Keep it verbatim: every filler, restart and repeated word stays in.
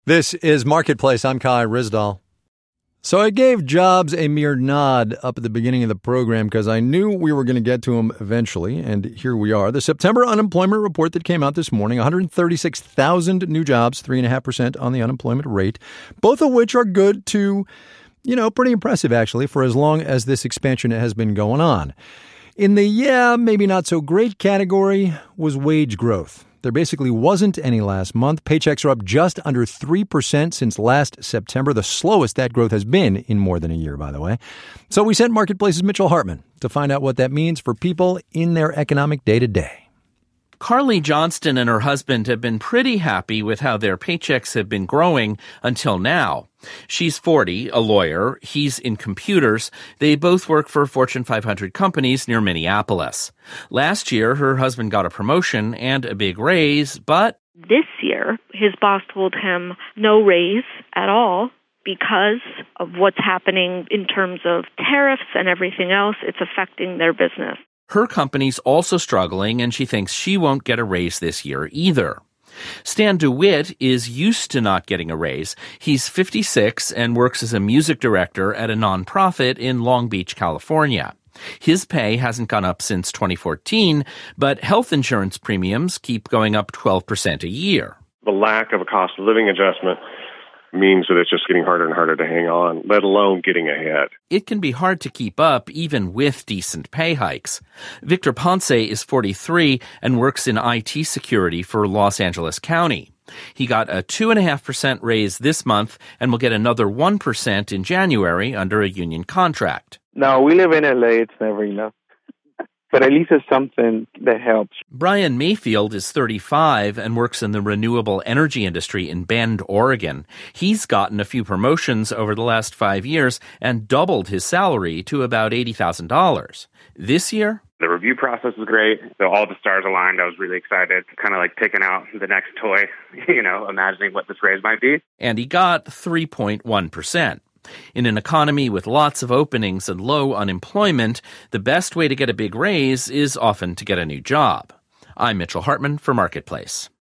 This is Marketplace. I'm Kai Ryssdal. So I gave jobs a mere nod up at the beginning of the program because I knew we were going to get to them eventually, and here we are. The September unemployment report that came out this morning, one hundred thirty-six thousand new jobs, three point five percent on the unemployment rate, both of which are good to, you know, pretty impressive actually for as long as this expansion has been going on. In the yeah, maybe not so great category was wage growth. There basically wasn't any last month. Paychecks are up just under three percent since last September, the slowest that growth has been in more than a year, by the way. So we sent Marketplace's Mitchell Hartman to find out what that means for people in their economic day-to-day. Carly Johnston and her husband have been pretty happy with how their paychecks have been growing until now. She's forty, a lawyer. He's in computers. They both work for Fortune five hundred companies near Minneapolis. Last year, her husband got a promotion and a big raise, but this year, his boss told him no raise at all because of what's happening in terms of tariffs and everything else. It's affecting their business. Her company's also struggling, and she thinks she won't get a raise this year either. Stan DeWitt is used to not getting a raise. He's fifty-six and works as a music director at a nonprofit in Long Beach, California. His pay hasn't gone up since twenty fourteen, but health insurance premiums keep going up twelve percent a year. The lack of a cost of living adjustment means that it's just getting harder and harder to hang on, let alone getting ahead. It can be hard to keep up even with decent pay hikes. Victor Ponce is forty-three and works in I T security for Los Angeles County. He got a two point five percent raise this month and will get another one percent in January under a union contract. No, we live in L A. It's never enough. But at least it's something that helps. Brian Mayfield is thirty-five and works in the renewable energy industry in Bend, Oregon. He's gotten a few promotions over the last five years and doubled his salary to about eighty thousand dollars. This year, the review process was great. So all the stars aligned. I was really excited, kind of like picking out the next toy, you know, imagining what this raise might be. And he got three point one percent. In an economy with lots of openings and low unemployment, the best way to get a big raise is often to get a new job. I'm Mitchell Hartman for Marketplace.